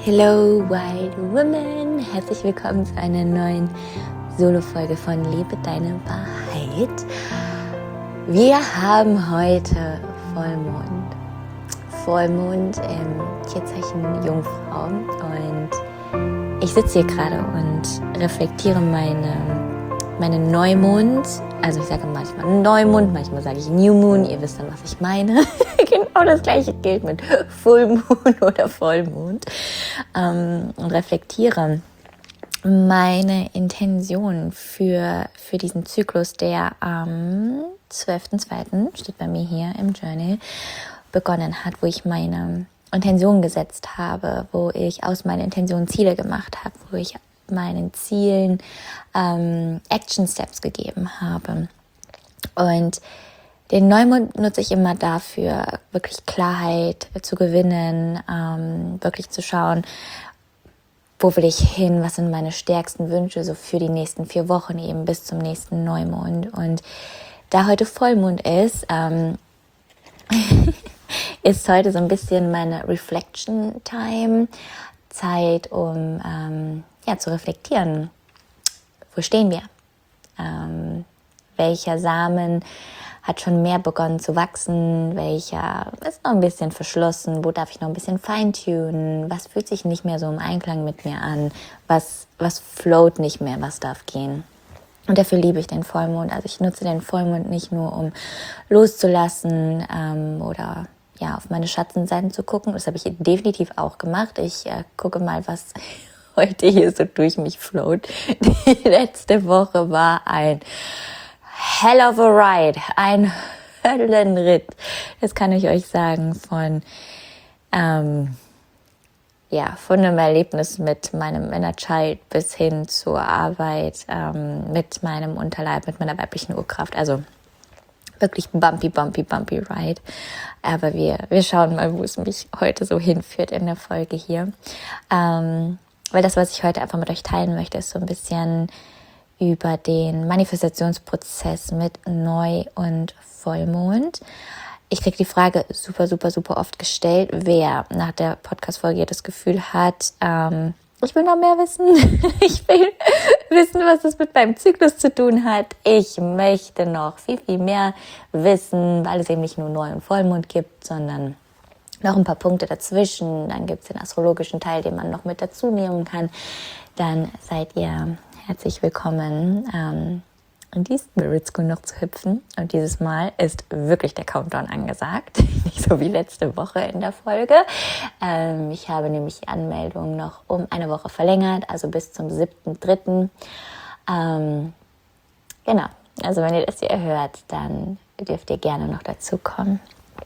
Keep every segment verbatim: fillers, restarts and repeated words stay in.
Hello Wild Woman, herzlich willkommen zu einer neuen Solo-Folge von Lebe deine Wahrheit. Wir haben heute Vollmond, Vollmond im Tierzeichen Jungfrau und ich sitze hier gerade und reflektiere meine, meine Neumond, also ich sage manchmal Neumond, manchmal sage ich New Moon, ihr wisst dann, was ich meine. Genau das gleiche gilt mit Full Moon oder Vollmond. Ähm, und reflektiere meine Intention für, für diesen Zyklus, der am zwölften zweiten steht bei mir hier im Journal, begonnen hat, wo ich meine Intention gesetzt habe, wo ich aus meinen Intentionen Ziele gemacht habe, wo ich meinen Zielen ähm, Action Steps gegeben habe. Und den Neumond nutze ich immer dafür, wirklich Klarheit zu gewinnen, ähm, wirklich zu schauen, wo will ich hin, was sind meine stärksten Wünsche so für die nächsten vier Wochen eben bis zum nächsten Neumond. Und da heute Vollmond ist, ähm, ist heute so ein bisschen meine Reflection Time, Zeit, um ähm, ja, zu reflektieren. Wo stehen wir? Ähm, welcher Samen hat schon mehr begonnen zu wachsen, welcher ist noch ein bisschen verschlossen, wo darf ich noch ein bisschen feintunen, was fühlt sich nicht mehr so im Einklang mit mir an, was, was float nicht mehr, was darf gehen. Und dafür liebe ich den Vollmond. Also ich nutze den Vollmond nicht nur, um loszulassen ähm, oder ja auf meine Schattenseiten zu gucken. Das habe ich definitiv auch gemacht. Ich äh, gucke mal, was heute hier so durch mich float. Die letzte Woche war ein Hell of a Ride, ein Höllenritt, das kann ich euch sagen, von, ähm, ja, von einem Erlebnis mit meinem Inner Child bis hin zur Arbeit ähm, mit meinem Unterleib, mit meiner weiblichen Urkraft, also wirklich bumpy, bumpy, bumpy Ride, aber wir, wir schauen mal, wo es mich heute so hinführt in der Folge hier, ähm, weil das, was ich heute einfach mit euch teilen möchte, ist so ein bisschen über den Manifestationsprozess mit Neu- und Vollmond. Ich kriege die Frage super, super, super oft gestellt, wer nach der Podcast-Folge das Gefühl hat, ähm, ich will noch mehr wissen. Ich will wissen, was das mit meinem Zyklus zu tun hat. Ich möchte noch viel, viel mehr wissen, weil es eben nicht nur Neu- und Vollmond gibt, sondern noch ein paar Punkte dazwischen. Dann gibt es den astrologischen Teil, den man noch mit dazu nehmen kann. Dann seid ihr herzlich willkommen, ähm, in die Spirit School noch zu hüpfen. Und dieses Mal ist wirklich der Countdown angesagt. Nicht so wie letzte Woche in der Folge. Ähm, ich habe nämlich die Anmeldung noch um eine Woche verlängert, also bis zum siebten dritten Ähm, genau, also wenn ihr das hier hört, dann dürft ihr gerne noch dazu kommen.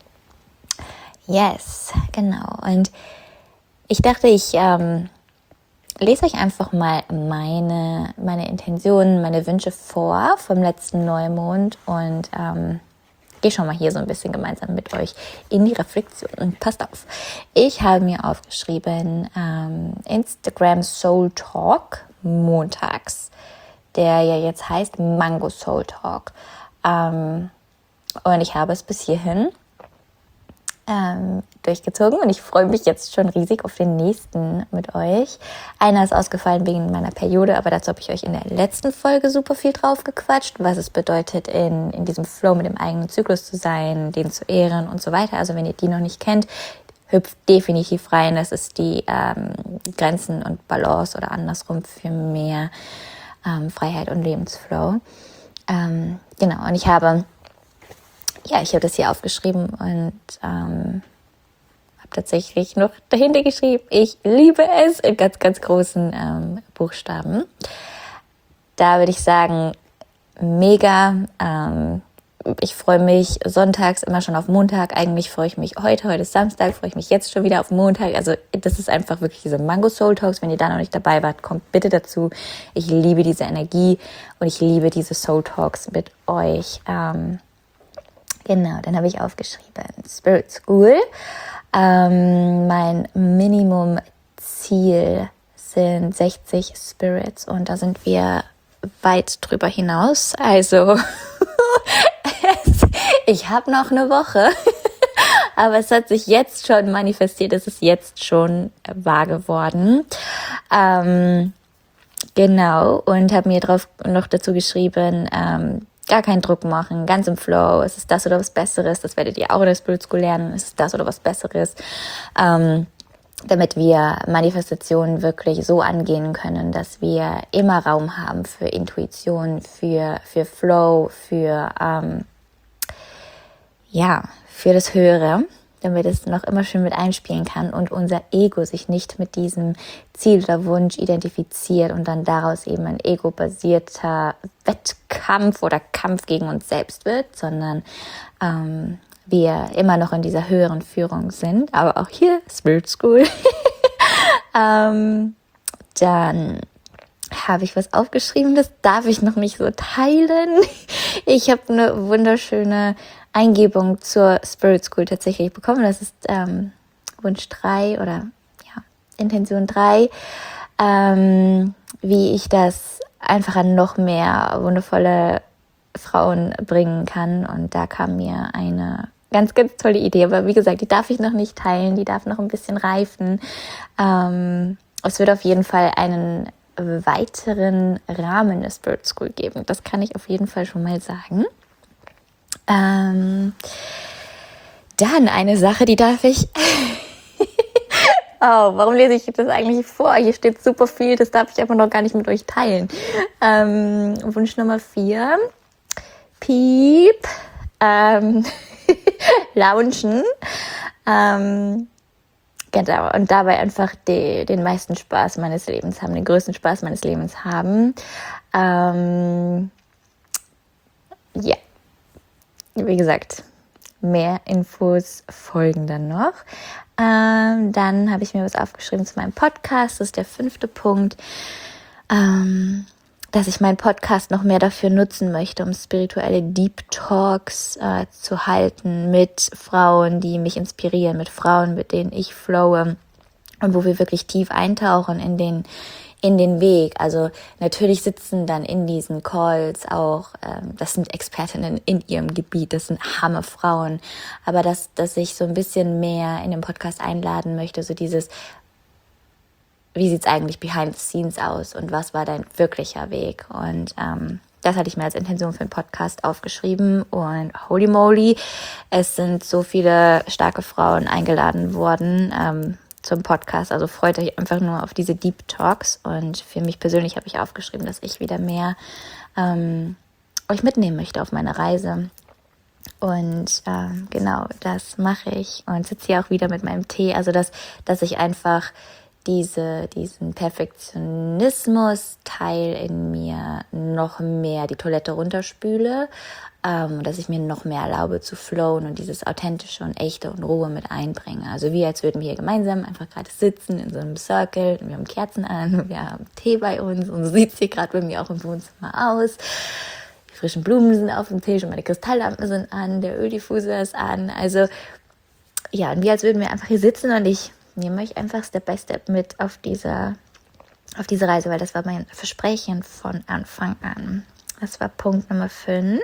Yes, genau. Und ich dachte, ich ähm, lese euch einfach mal meine, meine Intentionen, meine Wünsche vor vom letzten Neumond und ähm, gehe schon mal hier so ein bisschen gemeinsam mit euch in die Reflexion. Und passt auf, ich habe mir aufgeschrieben ähm, Instagram Soul Talk montags, der ja jetzt heißt Mango Soul Talk. Ähm, und ich habe es bis hierhin Ähm, durchgezogen und ich freue mich jetzt schon riesig auf den nächsten mit euch. Einer ist ausgefallen wegen meiner Periode, aber dazu habe ich euch in der letzten Folge super viel drauf gequatscht, was es bedeutet, in, in diesem Flow mit dem eigenen Zyklus zu sein, den zu ehren und so weiter. Also wenn ihr die noch nicht kennt, hüpft definitiv rein. Das ist die ähm, Grenzen und Balance oder andersrum für mehr ähm, Freiheit und Lebensflow. Ähm, genau, und ich habe Ja, ich habe das hier aufgeschrieben und ähm, habe tatsächlich noch dahinter geschrieben, ich liebe es in ganz, ganz großen ähm, Buchstaben. Da würde ich sagen, mega. Ähm, ich freue mich sonntags immer schon auf Montag. Eigentlich freue ich mich heute, heute ist Samstag, freue ich mich jetzt schon wieder auf Montag. Also das ist einfach wirklich diese Mango Soul Talks. Wenn ihr da noch nicht dabei wart, kommt bitte dazu. Ich liebe diese Energie und ich liebe diese Soul Talks mit euch. Ähm, Genau, dann habe ich aufgeschrieben, Spirit School. Ähm, mein Minimum-Ziel sind sechzig Spirits und da sind wir weit drüber hinaus. Also ich habe noch eine Woche. Aber es hat sich jetzt schon manifestiert, es ist jetzt schon wahr geworden. Ähm, genau, und habe mir drauf noch dazu geschrieben, ähm, gar keinen Druck machen, ganz im Flow, es ist das oder was Besseres, das werdet ihr auch in der Spirit School lernen, es ist das oder was Besseres, ähm, damit wir Manifestationen wirklich so angehen können, dass wir immer Raum haben für Intuition, für, für Flow, für, ähm, ja, für das Höhere, damit es noch immer schön mit einspielen kann und unser Ego sich nicht mit diesem Ziel oder Wunsch identifiziert und dann daraus eben ein ego-basierter Wettkampf oder Kampf gegen uns selbst wird, sondern ähm, wir immer noch in dieser höheren Führung sind, aber auch hier Spirit School. ähm, dann habe ich was aufgeschrieben, das darf ich noch nicht so teilen. Ich habe eine wunderschöne Eingebung zur Spirit School tatsächlich bekommen. Das ist ähm, Wunsch drei oder ja, Intention drei, ähm, wie ich das einfach an noch mehr wundervolle Frauen bringen kann. Und da kam mir eine ganz, ganz tolle Idee. Aber wie gesagt, die darf ich noch nicht teilen, die darf noch ein bisschen reifen. Ähm, es wird auf jeden Fall einen weiteren Rahmen der Spirit School geben. Das kann ich auf jeden Fall schon mal sagen. Ähm, dann eine Sache, die darf ich... oh, warum lese ich das eigentlich vor? Hier steht super viel, das darf ich aber noch gar nicht mit euch teilen. Ähm, Wunsch Nummer vier. Piep. Ähm, launchen. Ähm, genau. Und dabei einfach die, den meisten Spaß meines Lebens haben, den größten Spaß meines Lebens haben. Ähm, ja. Wie gesagt, mehr Infos folgen dann noch. Ähm, dann habe ich mir was aufgeschrieben zu meinem Podcast. Das ist der fünfte Punkt, ähm, dass ich meinen Podcast noch mehr dafür nutzen möchte, um spirituelle Deep Talks äh, zu halten mit Frauen, die mich inspirieren, mit Frauen, mit denen ich flowe und wo wir wirklich tief eintauchen in den in den Weg. Also natürlich sitzen dann in diesen Calls auch, ähm, das sind Expertinnen in ihrem Gebiet, das sind Hammerfrauen, aber dass, dass ich so ein bisschen mehr in den Podcast einladen möchte, so dieses, wie sieht's eigentlich behind the scenes aus und was war dein wirklicher Weg? Und ähm, das hatte ich mir als Intention für den Podcast aufgeschrieben und holy moly, es sind so viele starke Frauen eingeladen worden, ähm, zum Podcast, also freut euch einfach nur auf diese Deep Talks und für mich persönlich habe ich aufgeschrieben, dass ich wieder mehr ähm, euch mitnehmen möchte auf meine Reise und ähm, genau, das mache ich und sitze hier auch wieder mit meinem Tee, also dass, dass ich einfach diese, diesen Perfektionismus-Teil in mir noch mehr die Toilette runterspüle, ähm, dass ich mir noch mehr erlaube zu flowen und dieses Authentische und Echte und Ruhe mit einbringe. Also wie als würden wir hier gemeinsam einfach gerade sitzen in so einem Circle, wir haben Kerzen an, wir haben Tee bei uns und so sieht es hier gerade bei mir auch im Wohnzimmer aus. Die frischen Blumen sind auf dem Tisch und meine Kristalllampen sind an, der Öldiffuser ist an. Also ja, und wie als würden wir einfach hier sitzen und ich nehme euch einfach Step by Step mit auf dieser, auf diese Reise, weil das war mein Versprechen von Anfang an. Das war Punkt Nummer fünf.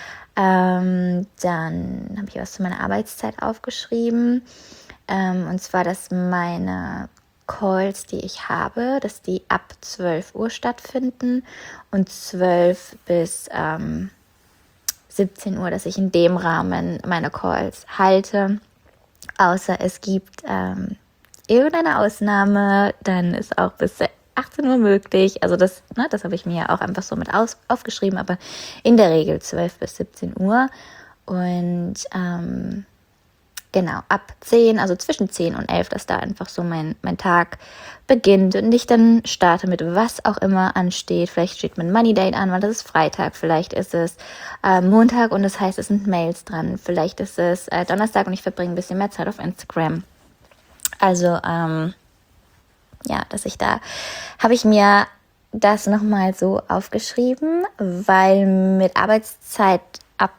Ähm, dann habe ich was zu meiner Arbeitszeit aufgeschrieben. Ähm, und zwar, dass meine Calls, die ich habe, dass die ab zwölf Uhr stattfinden und zwölf bis ähm, siebzehn Uhr, dass ich in dem Rahmen meine Calls halte. Außer es gibt ähm, irgendeine Ausnahme, dann ist auch bis achtzehn Uhr möglich. Also das, ne, das habe ich mir ja auch einfach so mit aus, aufgeschrieben, aber in der Regel zwölf bis siebzehn Uhr. Und ähm, genau, ab zehn, also zwischen zehn und elf, dass da einfach so mein, mein Tag beginnt und ich dann starte mit was auch immer ansteht. Vielleicht steht mein Money Date an, weil das ist Freitag. Vielleicht ist es äh, Montag und das heißt, es sind Mails dran. Vielleicht ist es äh, Donnerstag und ich verbringe ein bisschen mehr Zeit auf Instagram. Also, ähm, ja, dass ich da, habe ich mir das nochmal so aufgeschrieben, weil mit Arbeitszeit ab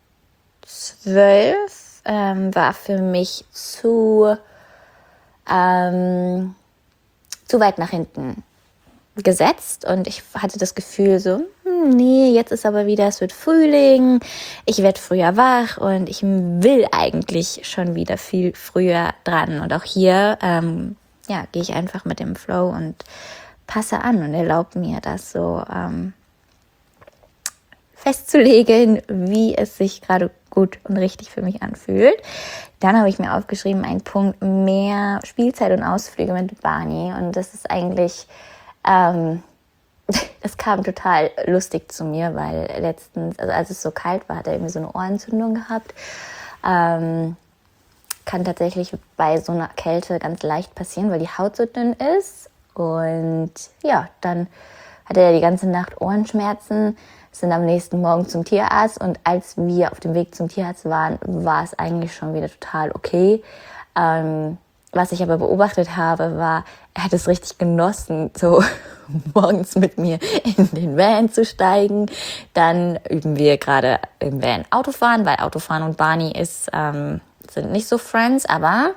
zwölf ähm, war für mich zu, ähm, zu weit nach hinten gesetzt und ich hatte das Gefühl so, hm, hm, nee, jetzt ist aber wieder, es wird Frühling, ich werde früher wach und ich will eigentlich schon wieder viel früher dran. Und auch hier, ähm, ja, gehe ich einfach mit dem Flow und passe an und erlaube mir das so ähm, festzulegen, wie es sich gerade gut und richtig für mich anfühlt. Dann habe ich mir aufgeschrieben, einen Punkt, mehr Spielzeit und Ausflüge mit Barney. Und das ist eigentlich, ähm, das kam total lustig zu mir, weil letztens, also als es so kalt war, hat er irgendwie so eine Ohrenentzündung gehabt. Ähm, kann tatsächlich bei so einer Kälte ganz leicht passieren, weil die Haut so dünn ist. Und ja, dann hatte er die ganze Nacht Ohrenschmerzen, sind am nächsten Morgen zum Tierarzt und als wir auf dem Weg zum Tierarzt waren, war es eigentlich schon wieder total okay. Ähm, was ich aber beobachtet habe, war, er hat es richtig genossen, so morgens mit mir in den Van zu steigen. Dann üben wir gerade im Van Autofahren, weil Autofahren und Barney ist, ähm, sind nicht so Friends, aber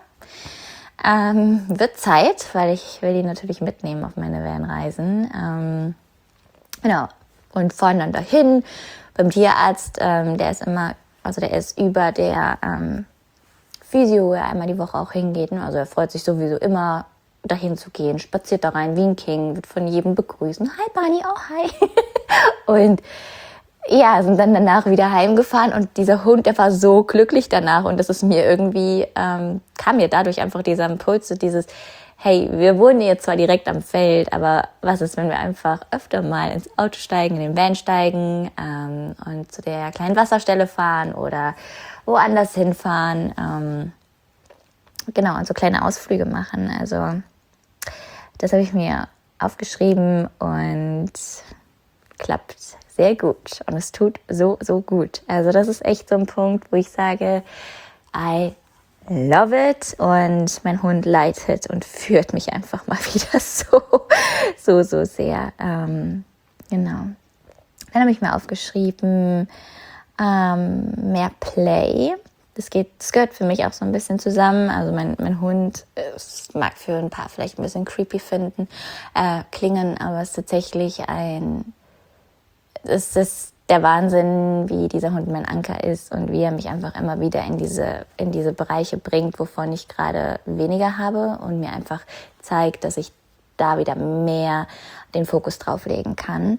ähm, wird Zeit, weil ich will die natürlich mitnehmen auf meine Van-Reisen. Ähm, genau. Und fahren dann dahin beim Tierarzt, ähm, der ist immer, also der ist über der ähm, Physio, wo er einmal die Woche auch hingeht. Ne? Also er freut sich sowieso immer, dahin zu gehen, spaziert da rein wie ein King, wird von jedem begrüßen. Hi Barney, oh hi. Und ja, sind dann danach wieder heimgefahren und dieser Hund, der war so glücklich danach und das ist mir irgendwie, ähm, kam mir dadurch einfach dieser Impuls, so dieses, hey, wir wohnen jetzt zwar direkt am Feld, aber was ist, wenn wir einfach öfter mal ins Auto steigen, in den Van steigen ähm, und zu der kleinen Wasserstelle fahren oder woanders hinfahren. Ähm, genau, und so kleine Ausflüge machen. Also das habe ich mir aufgeschrieben und klappt sehr gut. Und es tut so, so gut. Also das ist echt so ein Punkt, wo ich sage, I love it und mein Hund leitet und führt mich einfach mal wieder so, so, so sehr. Ähm, genau. Dann habe ich mir aufgeschrieben, ähm, mehr Play. Das geht, das gehört für mich auch so ein bisschen zusammen. Also mein, mein Hund, es mag für ein paar vielleicht ein bisschen creepy finden, äh, klingen, aber es ist tatsächlich ein, es ist der Wahnsinn, wie dieser Hund mein Anker ist und wie er mich einfach immer wieder in diese, in diese Bereiche bringt, wovon ich gerade weniger habe und mir einfach zeigt, dass ich da wieder mehr den Fokus drauf legen kann.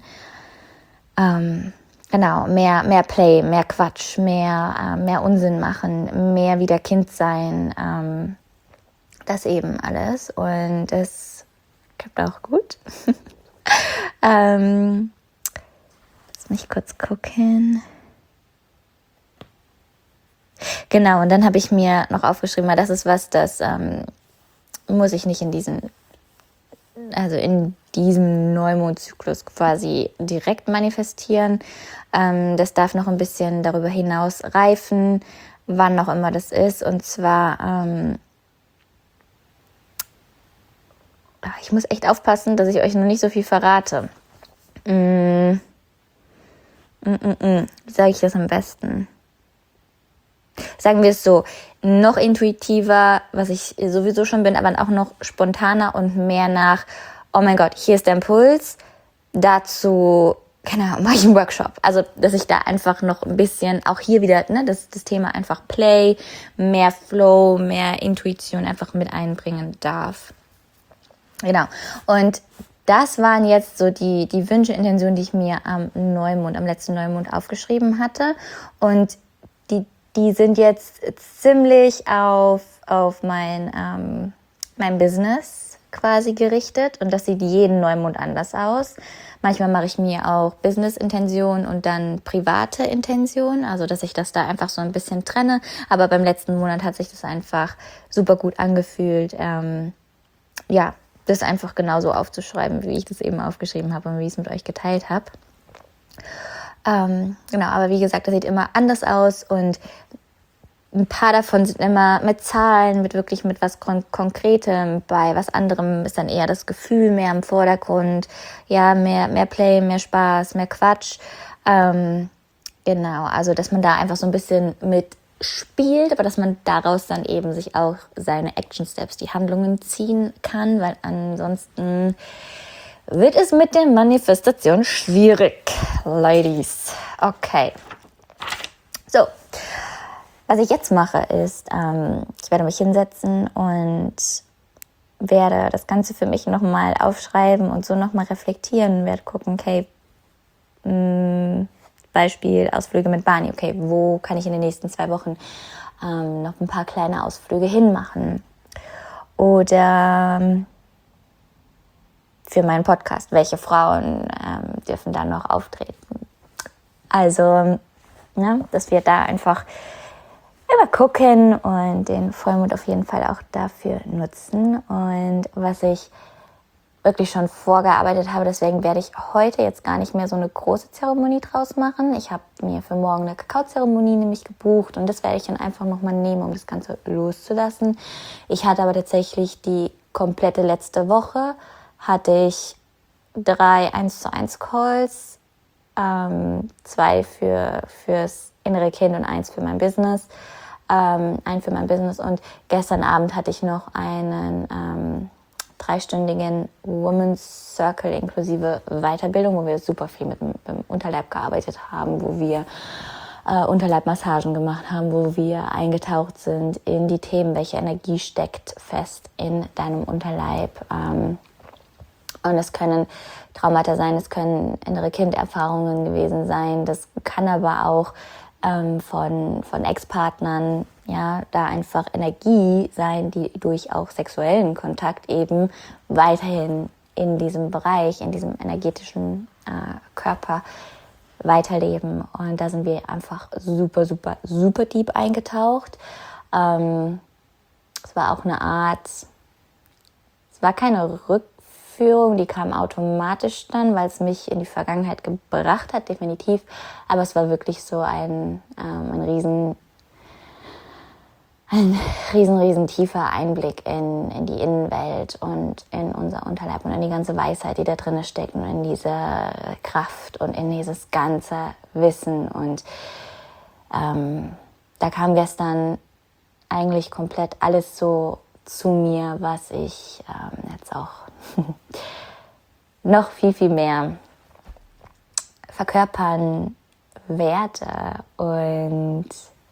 Ähm, genau, mehr, mehr Play, mehr Quatsch, mehr, äh, mehr Unsinn machen, mehr wieder Kind sein, ähm, das eben alles und es klappt auch gut. ähm, Lass mich kurz gucken. Genau, und dann habe ich mir noch aufgeschrieben, weil das ist was, das ähm, muss ich nicht in diesen, also in diesem Neumondzyklus quasi direkt manifestieren. Ähm, das darf noch ein bisschen darüber hinaus reifen, wann auch immer das ist. Und zwar, ähm, ich muss echt aufpassen, dass ich euch noch nicht so viel verrate. Mm. Mm-mm-mm. Wie sage ich das am besten? Sagen wir es so, noch intuitiver, was ich sowieso schon bin, aber auch noch spontaner und mehr nach, oh mein Gott, hier ist der Impuls, dazu, keine Ahnung, mache ich einen Workshop. Also, dass ich da einfach noch ein bisschen, auch hier wieder, ne, das, das Thema einfach Play, mehr Flow, mehr Intuition einfach mit einbringen darf. Genau. Und das waren jetzt so die, die Wünsche, Intentionen, die ich mir am Neumond, am letzten Neumond aufgeschrieben hatte. Und die, die sind jetzt ziemlich auf, auf mein, ähm, mein Business quasi gerichtet. Und das sieht jeden Neumond anders aus. Manchmal mache ich mir auch Business-Intention und dann private Intention. Also, dass ich das da einfach so ein bisschen trenne. Aber beim letzten Monat hat sich das einfach super gut angefühlt. Ähm, ja, das einfach genauso aufzuschreiben, wie ich das eben aufgeschrieben habe und wie ich es mit euch geteilt habe. Ähm, genau, aber wie gesagt, das sieht immer anders aus und ein paar davon sind immer mit Zahlen, mit wirklich mit was Kon- Konkretem. Bei was anderem ist dann eher das Gefühl mehr im Vordergrund. Ja, mehr, mehr Play, mehr Spaß, mehr Quatsch. Ähm, genau, also dass man da einfach so ein bisschen mit spielt, aber dass man daraus dann eben sich auch seine Action Steps, die Handlungen ziehen kann, weil ansonsten wird es mit der Manifestation schwierig, Ladies. Okay. So, was ich jetzt mache ist, ähm, ich werde mich hinsetzen und werde das Ganze für mich nochmal aufschreiben und so nochmal reflektieren. Werde gucken, okay, mh, Beispiel Ausflüge mit Barney. Okay, wo kann ich in den nächsten zwei Wochen ähm, noch ein paar kleine Ausflüge hinmachen? Oder ähm, für meinen Podcast, welche Frauen ähm, dürfen da noch auftreten? Also, ne, dass wir da einfach immer gucken und den Vollmond auf jeden Fall auch dafür nutzen. Und was ich wirklich schon vorgearbeitet habe, deswegen werde ich heute jetzt gar nicht mehr so eine große Zeremonie draus machen. Ich habe mir für morgen eine Kakaozeremonie nämlich gebucht und das werde ich dann einfach nochmal nehmen, um das Ganze loszulassen. Ich hatte aber tatsächlich die komplette letzte Woche, hatte ich drei eins zu eins Calls, ähm, zwei für fürs innere Kind und eins für mein Business. Ähm, ein für mein Business und gestern Abend hatte ich noch einen ähm, dreistündigen Women's Circle inklusive Weiterbildung, wo wir super viel mit dem, dem Unterleib gearbeitet haben, wo wir äh, Unterleibmassagen gemacht haben, wo wir eingetaucht sind in die Themen, welche Energie steckt fest in deinem Unterleib. Ähm, und es können Traumata sein, es können innere Kinderfahrungen gewesen sein, das kann aber auch ähm, von, von Ex-Partnern, ja, da einfach Energie sein, die durch auch sexuellen Kontakt eben weiterhin in diesem Bereich, in diesem energetischen äh, Körper weiterleben. Und da sind wir einfach super, super, super deep eingetaucht. Ähm, es war auch eine Art, es war keine Rückführung, die kam automatisch dann, weil es mich in die Vergangenheit gebracht hat, definitiv. Aber es war wirklich so ein, ähm, ein riesen Ein riesen, riesen tiefer Einblick in, in die Innenwelt und in unser Unterleib und in die ganze Weisheit, die da drin steckt und in diese Kraft und in dieses ganze Wissen. Und ähm, da kam gestern eigentlich komplett alles so zu mir, was ich ähm, jetzt auch noch viel, viel mehr verkörpern werde. Und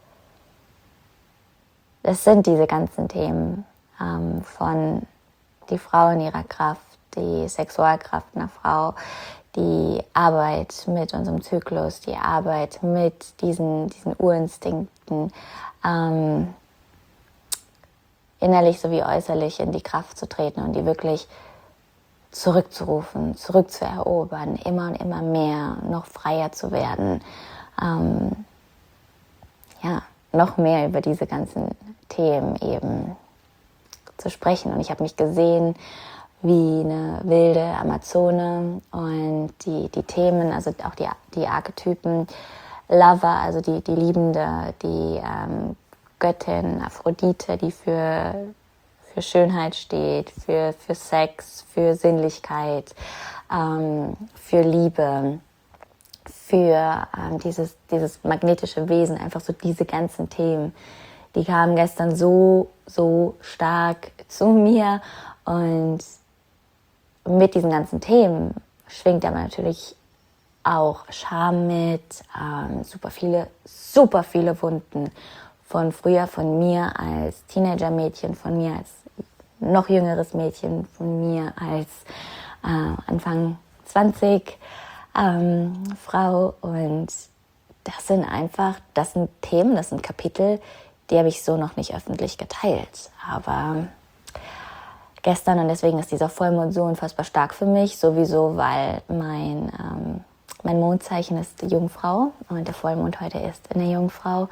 das sind diese ganzen Themen ähm, von die Frau in ihrer Kraft, die Sexualkraft einer Frau, die Arbeit mit unserem Zyklus, die Arbeit mit diesen, diesen Urinstinkten, ähm, innerlich sowie äußerlich in die Kraft zu treten und die wirklich zurückzurufen, zurückzuerobern, immer und immer mehr, noch freier zu werden, ähm, ja, noch mehr über diese ganzen Themen eben zu sprechen. Und ich habe mich gesehen wie eine wilde Amazone und die, die Themen, also auch die, die Archetypen, Lover, also die, die Liebende, die ähm, Göttin, Aphrodite, die für, für Schönheit steht, für, für Sex, für Sinnlichkeit, ähm, für Liebe, für ähm, dieses, dieses magnetische Wesen, einfach so diese ganzen Themen, die kamen gestern so, so stark zu mir und mit diesen ganzen Themen schwingt aber natürlich auch Scham mit, ähm, super viele, super viele Wunden von früher, von mir als Teenager-Mädchen, von mir als noch jüngeres Mädchen, von mir als äh, Anfang zwanzig ähm, Frau. Und das sind einfach, das sind Themen, das sind Kapitel, die habe ich so noch nicht öffentlich geteilt. Aber gestern, und deswegen ist dieser Vollmond so unfassbar stark für mich, sowieso, weil mein, ähm, mein Mondzeichen ist die Jungfrau und der Vollmond heute ist in der Jungfrau.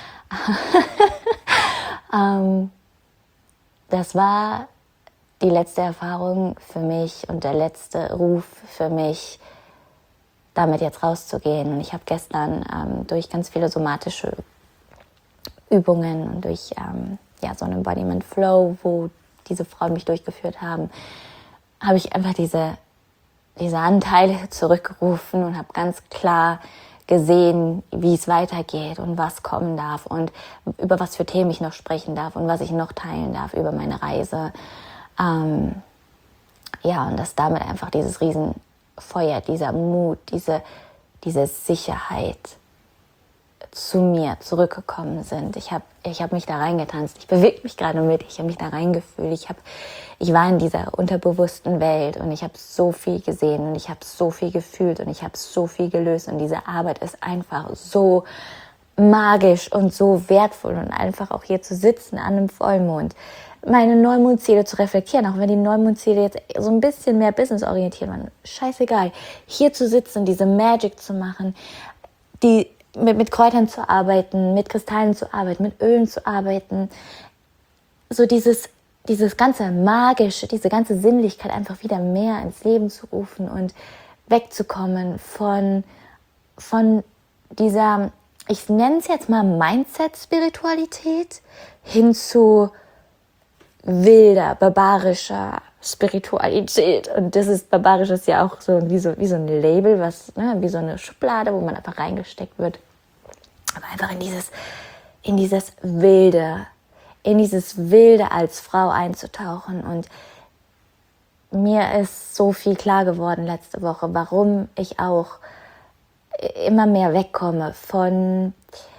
ähm, das war die letzte Erfahrung für mich und der letzte Ruf für mich, damit jetzt rauszugehen. Und ich habe gestern ähm, durch ganz viele somatische Übungen und durch ähm, ja, so einen Embodiment Flow, wo diese Frauen mich durchgeführt haben, habe ich einfach diese, diese Anteile zurückgerufen und habe ganz klar gesehen, wie es weitergeht und was kommen darf und über was für Themen ich noch sprechen darf und was ich noch teilen darf über meine Reise. Ähm, Ja, und dass damit einfach dieses Riesenfeuer, dieser Mut, diese, diese Sicherheit zu mir zurückgekommen sind. Ich habe ich hab mich da reingetanzt. Ich bewege mich gerade mit. Ich habe mich da reingefühlt. Ich, hab, ich war in dieser unterbewussten Welt und ich habe so viel gesehen und ich habe so viel gefühlt und ich habe so viel gelöst. Und diese Arbeit ist einfach so magisch und so wertvoll und einfach auch hier zu sitzen an einem Vollmond, meine Neumondziele zu reflektieren, auch wenn die Neumondziele jetzt so ein bisschen mehr businessorientiert waren, scheißegal, hier zu sitzen, diese Magic zu machen, die mit, mit Kräutern zu arbeiten, mit Kristallen zu arbeiten, mit Ölen zu arbeiten, so dieses, dieses ganze Magische, diese ganze Sinnlichkeit einfach wieder mehr ins Leben zu rufen und wegzukommen von, von dieser, ich nenne es jetzt mal Mindset-Spiritualität, hin zu wilder, barbarischer Spiritualität. Und das ist, barbarisch ist ja auch so wie so, wie so ein Label, was, ne, wie so eine Schublade, wo man einfach reingesteckt wird. Aber einfach in dieses, in dieses Wilde, in dieses Wilde als Frau einzutauchen. Und mir ist so viel klar geworden letzte Woche, warum ich auch immer mehr wegkomme von,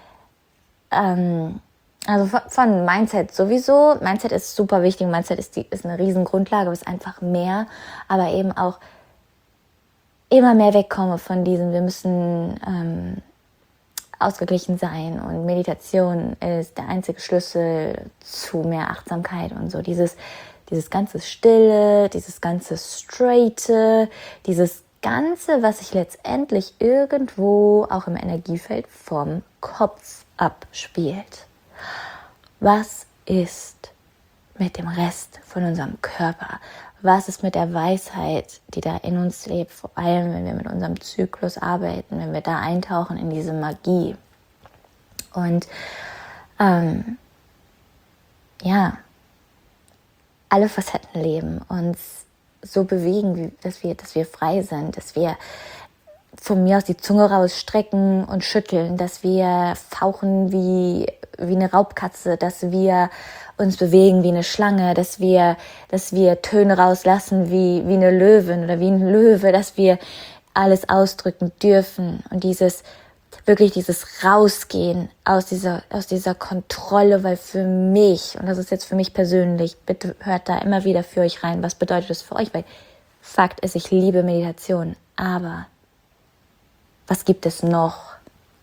ähm, also von, von Mindset sowieso. Mindset ist super wichtig, Mindset ist, die, ist eine riesen Grundlage, aber ist einfach mehr, aber eben auch immer mehr wegkomme von diesem, wir müssen ähm, ausgeglichen sein und Meditation ist der einzige Schlüssel zu mehr Achtsamkeit und so. Dieses, dieses ganze Stille, dieses ganze Straighte, dieses Ganze, was sich letztendlich irgendwo auch im Energiefeld vom Kopf abspielt. Was ist mit dem Rest von unserem Körper? Was ist mit der Weisheit, die da in uns lebt? Vor allem, wenn wir mit unserem Zyklus arbeiten, wenn wir da eintauchen in diese Magie. Und ähm, ja, alle Facetten leben, uns so bewegen, wie, dass wir, dass wir frei sind, dass wir von mir aus die Zunge rausstrecken und schütteln, dass wir fauchen wie, wie eine Raubkatze, dass wir uns bewegen wie eine Schlange, dass wir, dass wir Töne rauslassen wie, wie eine Löwin oder wie ein Löwe, dass wir alles ausdrücken dürfen und dieses, wirklich dieses Rausgehen aus dieser, aus dieser Kontrolle, weil für mich, und das ist jetzt für mich persönlich, bitte hört da immer wieder für euch rein, was bedeutet das für euch, weil Fakt ist, ich liebe Meditation, aber was gibt es noch?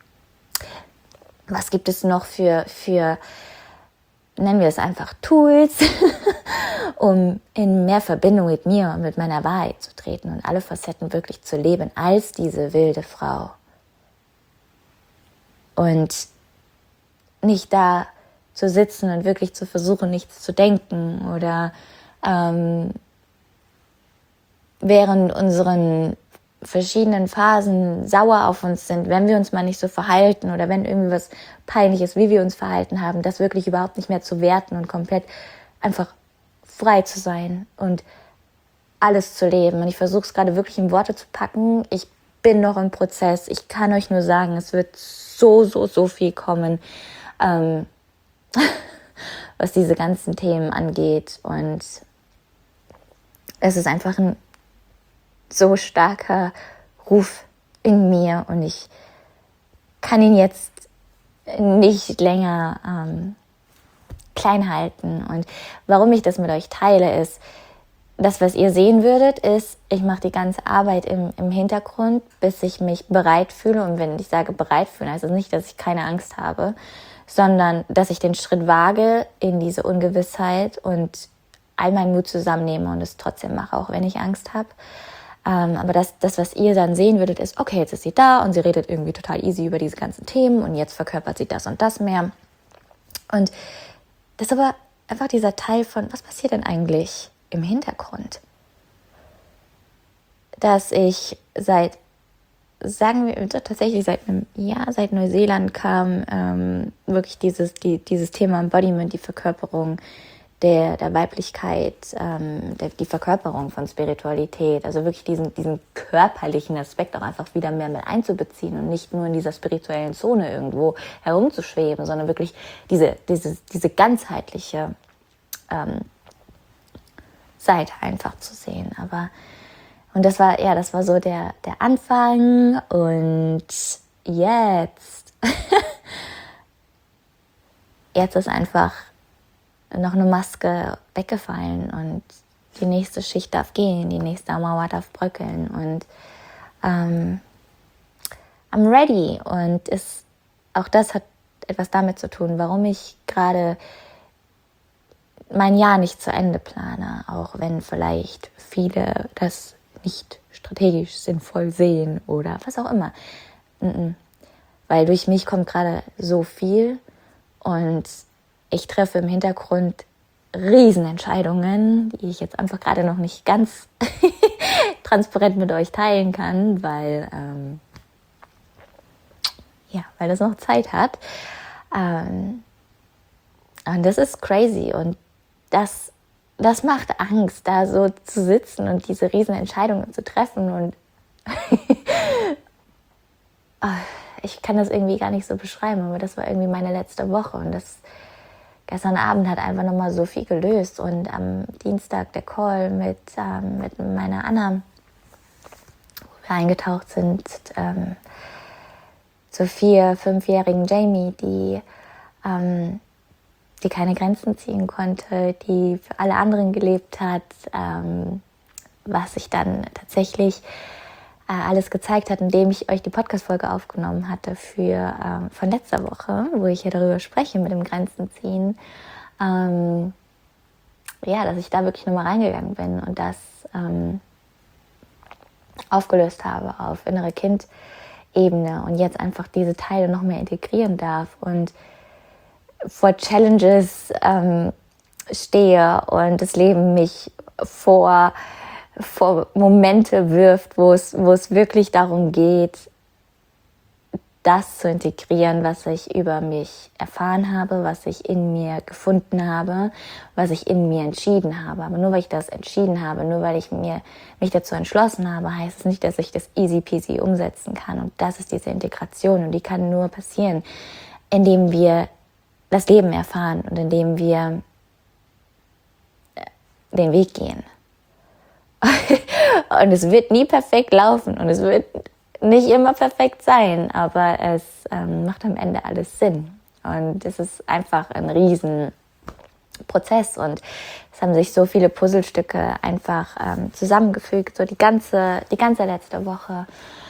Was gibt es noch für, für nennen wir es einfach Tools, um in mehr Verbindung mit mir und mit meiner Wahrheit zu treten und alle Facetten wirklich zu leben als diese wilde Frau. Und nicht da zu sitzen und wirklich zu versuchen, nichts zu denken oder ähm, während unseren verschiedenen Phasen sauer auf uns sind, wenn wir uns mal nicht so verhalten oder wenn irgendwie was peinlich ist, wie wir uns verhalten haben, das wirklich überhaupt nicht mehr zu werten und komplett einfach frei zu sein und alles zu leben. Und ich versuche es gerade wirklich in Worte zu packen. Ich bin noch im Prozess. Ich kann euch nur sagen, es wird so, so, so viel kommen, ähm, was diese ganzen Themen angeht. Und es ist einfach ein so starker Ruf in mir und ich kann ihn jetzt nicht länger ähm, klein halten. Und warum ich das mit euch teile, ist, das, was ihr sehen würdet, ist, ich mache die ganze Arbeit im, im Hintergrund, bis ich mich bereit fühle. Und wenn ich sage bereit fühle, heißt das nicht, dass ich keine Angst habe, sondern dass ich den Schritt wage in diese Ungewissheit und all meinen Mut zusammennehme und es trotzdem mache, auch wenn ich Angst habe. Ähm, aber das, das, was ihr dann sehen würdet, ist, okay, jetzt ist sie da und sie redet irgendwie total easy über diese ganzen Themen und jetzt verkörpert sie das und das mehr. Und das ist aber einfach dieser Teil von, was passiert denn eigentlich im Hintergrund? Dass ich seit, sagen wir tatsächlich seit einem Jahr, seit Neuseeland kam, ähm, wirklich dieses, die, dieses Thema Embodiment, die Verkörperung Der, der Weiblichkeit, ähm, der, die Verkörperung von Spiritualität, also wirklich diesen, diesen körperlichen Aspekt auch einfach wieder mehr mit einzubeziehen und nicht nur in dieser spirituellen Zone irgendwo herumzuschweben, sondern wirklich diese, diese, diese ganzheitliche ähm, Seite einfach zu sehen. Aber und das war, ja, das war so der, der Anfang. Und jetzt, jetzt ist einfach noch eine Maske weggefallen und die nächste Schicht darf gehen, die nächste Mauer darf bröckeln und ähm, I'm ready. Und es, auch das hat etwas damit zu tun, warum ich gerade mein Jahr nicht zu Ende plane, auch wenn vielleicht viele das nicht strategisch sinnvoll sehen oder was auch immer. Weil durch mich kommt gerade so viel und ich treffe im Hintergrund Riesenentscheidungen, die ich jetzt einfach gerade noch nicht ganz transparent mit euch teilen kann, weil, ähm, ja, weil das noch Zeit hat. Ähm, und das ist crazy und das Das macht Angst, da so zu sitzen und diese riesen Entscheidungen zu treffen. Und ich kann das irgendwie gar nicht so beschreiben, aber das war irgendwie meine letzte Woche. Und das gestern Abend hat einfach nochmal so viel gelöst. Und am Dienstag der Call mit, ähm, mit meiner Anna, wo wir eingetaucht sind, ähm, zur vier-, fünfjährigen Jamie, die... Ähm, die keine Grenzen ziehen konnte, die für alle anderen gelebt hat, ähm, was sich dann tatsächlich äh, alles gezeigt hat, indem ich euch die Podcast-Folge aufgenommen hatte für, ähm, von letzter Woche, wo ich ja darüber spreche mit dem Grenzen ziehen. Ähm, ja, dass ich da wirklich nochmal reingegangen bin und das ähm, aufgelöst habe auf innere Kind-Ebene und jetzt einfach diese Teile noch mehr integrieren darf und vor Challenges ähm, stehe und das Leben mich vor, vor Momente wirft, wo es, wo es wirklich darum geht, das zu integrieren, was ich über mich erfahren habe, was ich in mir gefunden habe, was ich in mir entschieden habe. Aber nur weil ich das entschieden habe, nur weil ich mir, mich dazu entschlossen habe, heißt es nicht, dass ich das easy peasy umsetzen kann. Und das ist diese Integration und die kann nur passieren, indem wir das Leben erfahren und indem wir den Weg gehen. Und es wird nie perfekt laufen und es wird nicht immer perfekt sein, aber es ähm, macht am Ende alles Sinn. Und es ist einfach ein Riesenprozess und es haben sich so viele Puzzlestücke einfach ähm, zusammengefügt, so die ganze, die ganze letzte Woche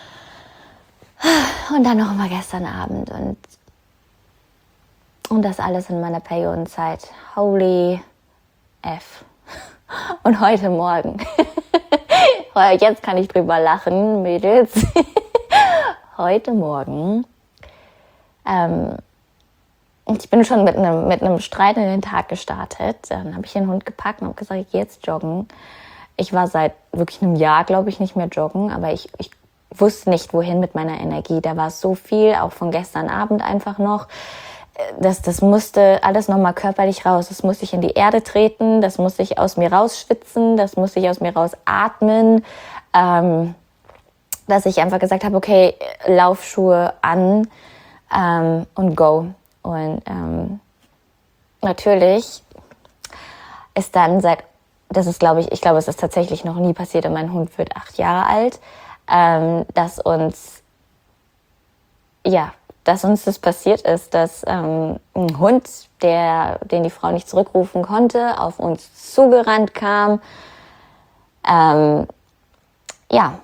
und dann noch mal gestern Abend und Und das alles in meiner Periodenzeit. Holy F. Und heute Morgen. Jetzt kann ich drüber lachen, Mädels. Heute Morgen. Ähm, ich bin schon mit einem, mit einem Streit in den Tag gestartet. Dann habe ich den Hund gepackt und habe gesagt, ich gehe jetzt joggen. Ich war seit wirklich einem Jahr, glaube ich, nicht mehr joggen. Aber ich, ich wusste nicht, wohin mit meiner Energie. Da war so viel, auch von gestern Abend einfach noch. Das, das musste alles nochmal körperlich raus. Das musste ich in die Erde treten, das musste ich aus mir rausschwitzen, das musste ich aus mir rausatmen. Ähm, dass ich einfach gesagt habe, okay, Laufschuhe an ähm, und go. Und ähm, natürlich ist dann seit, das ist glaube ich, ich glaube, es ist tatsächlich noch nie passiert und mein Hund wird acht Jahre alt, ähm, dass uns, ja, dass uns das passiert ist, dass ähm, ein Hund, der, den die Frau nicht zurückrufen konnte, auf uns zugerannt kam. Ähm, ja.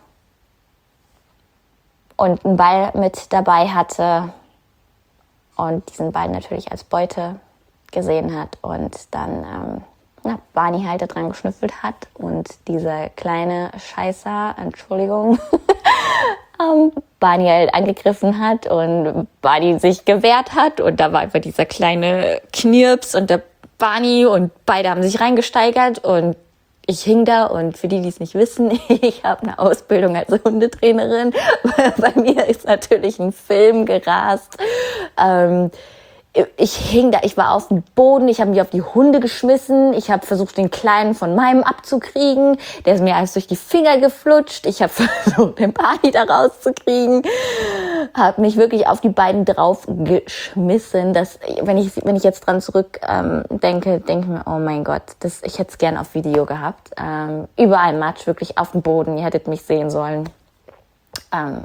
Und einen Ball mit dabei hatte und diesen Ball natürlich als Beute gesehen hat und dann ähm, ja, Barney halt da dran geschnüffelt hat und dieser kleine Scheißer, Entschuldigung, ähm, Barney halt angegriffen hat und Barney sich gewehrt hat und da war einfach dieser kleine Knirps und der Barney und beide haben sich reingesteigert und ich hing da und für die, die es nicht wissen, ich habe eine Ausbildung als Hundetrainerin. Bei mir ist natürlich ein Film gerast. Ähm, ich hing da, ich war auf dem Boden, ich habe mich auf die Hunde geschmissen, ich habe versucht, den Kleinen von meinem abzukriegen, der ist mir alles durch die Finger geflutscht, ich habe versucht, den Barney da rauszukriegen. habe mich wirklich auf die beiden drauf geschmissen. Dass, wenn ich wenn ich jetzt dran zurück ähm, denke, denke ich mir, oh mein Gott, das, ich hätte es gern auf Video gehabt. Ähm, überall Matsch, wirklich auf dem Boden. Ihr hättet mich sehen sollen. Ähm,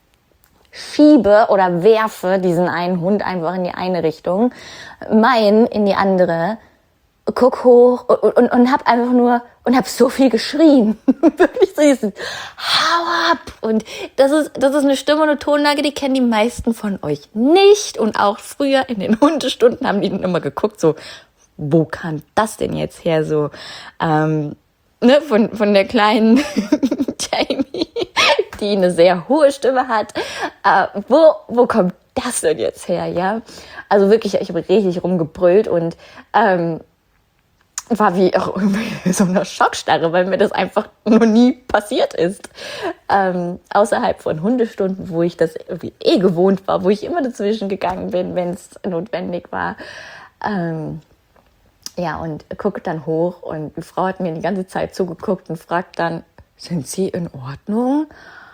schiebe oder werfe diesen einen Hund einfach in die eine Richtung, meinen in die andere, guck hoch und, und, und hab einfach nur, und hab so viel geschrien. Wirklich so dieses, hau ab! Und das ist, das ist eine Stimme und eine Tonlage, die kennen die meisten von euch nicht. Und auch früher in den Hundestunden haben die dann immer geguckt, so, wo kam das denn jetzt her? So, ähm, ne, von, von der kleinen Jamie, die eine sehr hohe Stimme hat. Äh, wo, wo kommt das denn jetzt her, ja? Also wirklich, ich habe richtig rumgebrüllt und ähm, war wie auch irgendwie so eine Schockstarre, weil mir das einfach noch nie passiert ist. Ähm, außerhalb von Hundestunden, wo ich das irgendwie eh gewohnt war, wo ich immer dazwischen gegangen bin, wenn es notwendig war. Ähm, ja, und guckt dann hoch und die Frau hat mir die ganze Zeit zugeguckt und fragt dann, sind Sie in Ordnung?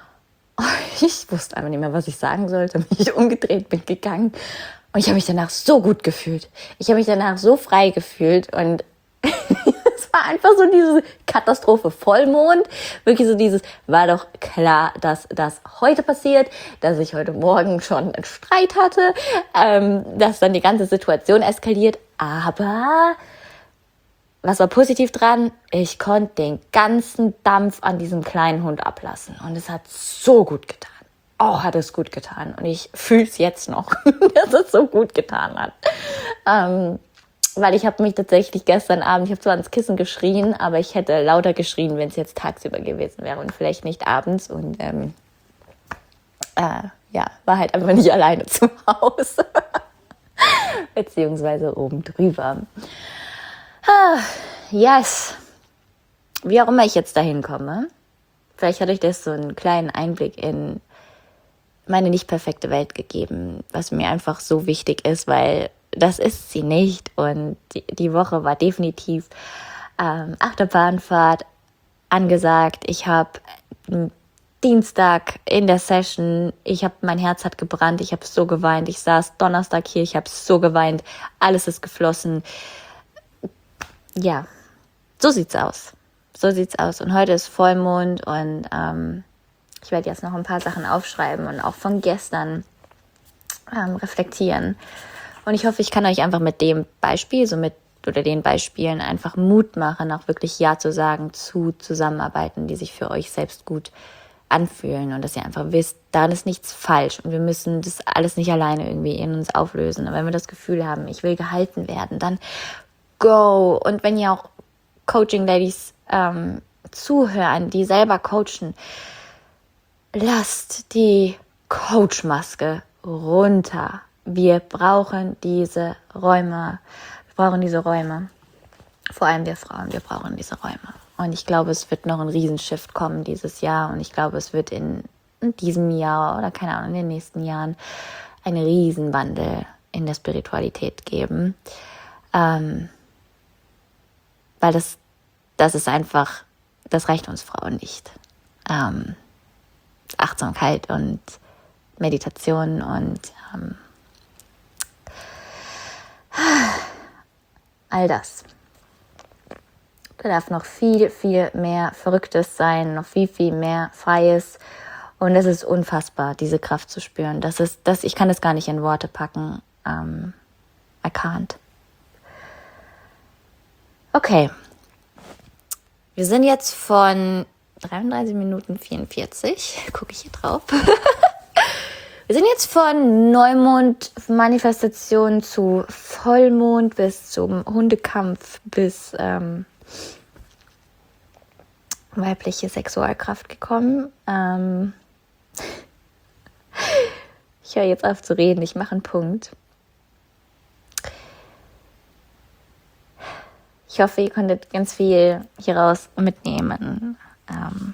Ich wusste einfach nicht mehr, was ich sagen sollte. Bin ich umgedreht, bin gegangen. Und ich habe mich danach so gut gefühlt. Ich habe mich danach so frei gefühlt. Und es war einfach so diese Katastrophe. Vollmond. Wirklich so dieses, war doch klar, dass das heute passiert. Dass ich heute Morgen schon einen Streit hatte. Ähm, dass dann die ganze Situation eskaliert. Aber was war positiv dran? Ich konnte den ganzen Dampf an diesem kleinen Hund ablassen. Und es hat so gut getan. Oh, hat es gut getan. Und ich fühle es jetzt noch, dass es so gut getan hat. Ähm, weil ich habe mich tatsächlich gestern Abend, ich habe zwar ins Kissen geschrien, aber ich hätte lauter geschrien, wenn es jetzt tagsüber gewesen wäre und vielleicht nicht abends. Und ähm, äh, ja, war halt einfach nicht alleine zu Hause. Beziehungsweise oben drüber. Ah, yes. Wie auch immer ich jetzt dahin komme, vielleicht hatte ich das so einen kleinen Einblick in meine nicht perfekte Welt gegeben, was mir einfach so wichtig ist, weil das ist sie nicht. Und die, die Woche war definitiv ähm, Achterbahnfahrt angesagt. Ich habe Dienstag in der Session, ich habe, mein Herz hat gebrannt, ich habe so geweint. Ich saß Donnerstag hier, ich habe so geweint, alles ist geflossen. Ja, so sieht's aus. So sieht's aus. Und heute ist Vollmond und ähm, ich werde jetzt noch ein paar Sachen aufschreiben und auch von gestern ähm, reflektieren. Und ich hoffe, ich kann euch einfach mit dem Beispiel, so mit oder den Beispielen einfach Mut machen, auch wirklich Ja zu sagen zu Zusammenarbeiten, die sich für euch selbst gut anfühlen und dass ihr einfach wisst, daran ist nichts falsch und wir müssen das alles nicht alleine irgendwie in uns auflösen. Und wenn wir das Gefühl haben, ich will gehalten werden, dann go. Und wenn ihr auch Coaching-Ladies ähm, zuhören, die selber coachen, lasst die Coach-Maske runter. Wir brauchen diese Räume. Wir brauchen diese Räume. Vor allem wir Frauen, wir brauchen diese Räume. Und ich glaube, es wird noch ein Riesenshift kommen dieses Jahr. Und ich glaube, es wird in, in diesem Jahr oder keine Ahnung, in den nächsten Jahren einen Riesenwandel in der Spiritualität geben. Ähm, weil das, das ist einfach, das reicht uns Frauen nicht. Ähm, Achtsamkeit und Meditation und ähm, all das. Da darf noch viel, viel mehr Verrücktes sein, noch viel, viel mehr Freies. Und es ist unfassbar, diese Kraft zu spüren. Das ist, das, ich kann das gar nicht in Worte packen. Um, I can't. Okay. Wir sind jetzt von dreiunddreißig Minuten vierundvierzig. Gucke ich hier drauf. Wir sind jetzt von Neumond-Manifestation zu Vollmond bis zum Hundekampf bis ähm, weibliche Sexualkraft gekommen. Ähm ich höre jetzt auf zu reden, ich mache einen Punkt. Ich hoffe, ihr konntet ganz viel hieraus mitnehmen. Ähm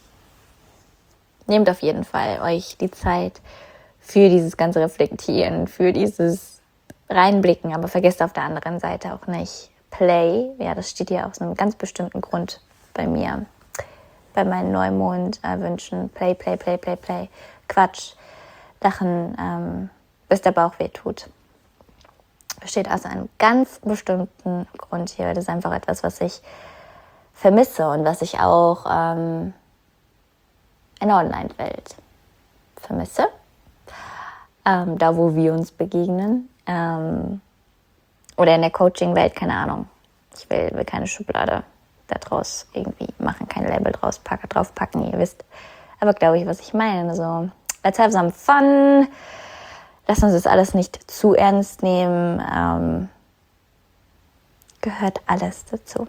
nehmt auf jeden Fall euch die Zeit für dieses ganze Reflektieren, für dieses Reinblicken, aber vergesst auf der anderen Seite auch nicht Play. Ja, das steht ja aus einem ganz bestimmten Grund bei mir. Bei meinen Neumond-Wünschen. Play, play, play, play, play. Quatsch. lachen, ähm, bis der Bauch weh tut. Besteht aus einem ganz bestimmten Grund hier. Das ist einfach etwas, was ich vermisse und was ich auch ähm, in der Online-Welt vermisse. Ähm, da, wo wir uns begegnen. Ähm, oder in der Coaching-Welt, keine Ahnung. Ich will, will keine Schublade da draus irgendwie machen, kein Label draus packen, draufpacken, ihr wisst. Aber glaube ich, was ich meine. So, let's have some fun. Lass uns das alles nicht zu ernst nehmen. Ähm, gehört alles dazu.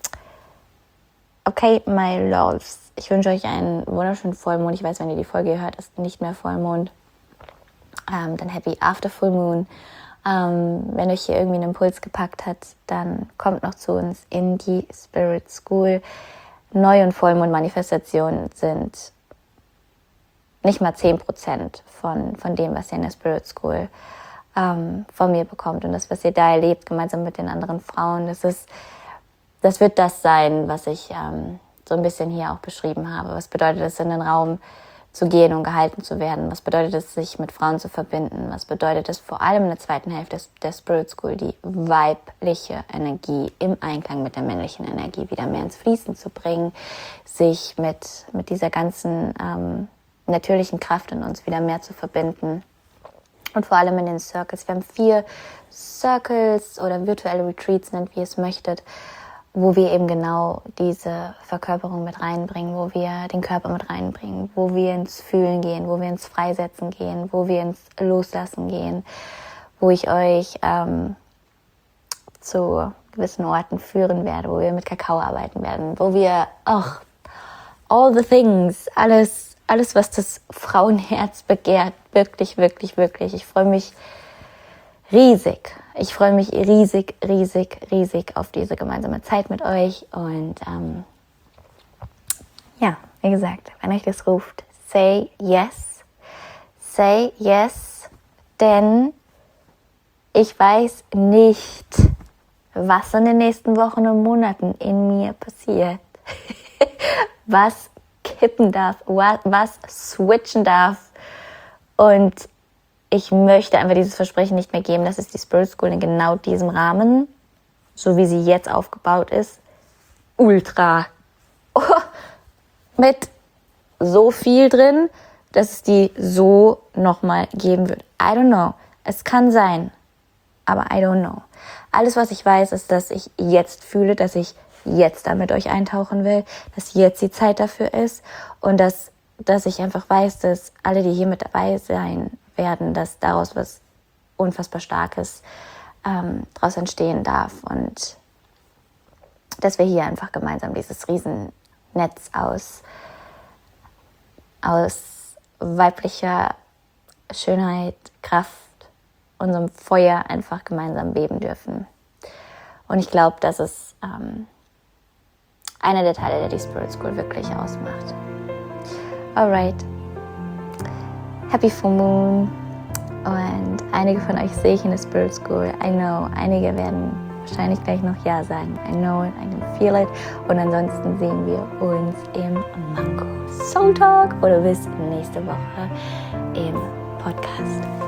Okay, my loves. Ich wünsche euch einen wunderschönen Vollmond. Ich weiß, wenn ihr die Folge hört, ist nicht mehr Vollmond. Ähm, dann happy after full moon. Ähm, wenn euch hier irgendwie ein Impuls gepackt hat, dann kommt noch zu uns in die Spirit School. Neu- und Vollmond-Manifestationen sind nicht mal zehn Prozent von, von dem, was ihr in der Spirit School ähm, von mir bekommt. Und das, was ihr da erlebt, gemeinsam mit den anderen Frauen, das ist, das wird das sein, was ich ähm, so ein bisschen hier auch beschrieben habe. Was bedeutet es, in den Raum zu gehen und gehalten zu werden? Was bedeutet es, sich mit Frauen zu verbinden? Was bedeutet es vor allem in der zweiten Hälfte der Spirit School, die weibliche Energie im Einklang mit der männlichen Energie wieder mehr ins Fließen zu bringen, sich mit, mit dieser ganzen ähm, natürlichen Kraft in uns wieder mehr zu verbinden. Und vor allem in den Circles. Wir haben vier Circles oder virtuelle Retreats, nennt wie ihr es möchtet, wo wir eben genau diese Verkörperung mit reinbringen, wo wir den Körper mit reinbringen, wo wir ins Fühlen gehen, wo wir ins Freisetzen gehen, wo wir ins Loslassen gehen, wo ich euch ähm, zu gewissen Orten führen werde, wo wir mit Kakao arbeiten werden, wo wir, ach, all the things, alles, alles, was das Frauenherz begehrt, wirklich, wirklich, wirklich. Ich freue mich riesig. Ich freue mich riesig, riesig, riesig auf diese gemeinsame Zeit mit euch. Und ähm, ja, wie gesagt, wenn euch das ruft, say yes. Say yes, denn ich weiß nicht, was in den nächsten Wochen und Monaten in mir passiert. Was kippen darf, was switchen darf. Und ich möchte einfach dieses Versprechen nicht mehr geben, dass es die Spirit School in genau diesem Rahmen, so wie sie jetzt aufgebaut ist, ultra oh, mit so viel drin, dass es die so nochmal geben wird. I don't know. Es kann sein, aber I don't know. Alles, was ich weiß, ist, dass ich jetzt fühle, dass ich jetzt da mit euch eintauchen will, dass jetzt die Zeit dafür ist und dass, dass ich einfach weiß, dass alle, die hier mit dabei sein werden, dass daraus was unfassbar Starkes ähm, daraus entstehen darf und dass wir hier einfach gemeinsam dieses Riesennetz aus, aus weiblicher Schönheit, Kraft, unserem Feuer einfach gemeinsam beben dürfen. Und ich glaube, das ist ähm, einer der Teile, der die Spirit School wirklich ausmacht. Alright. Happy Full Moon. Und einige von euch sehe ich in der Spirit School. I know, einige werden wahrscheinlich gleich noch Ja sagen. I know it, I can feel it. Und ansonsten sehen wir uns im Mango Soul Talk oder bis nächste Woche im Podcast.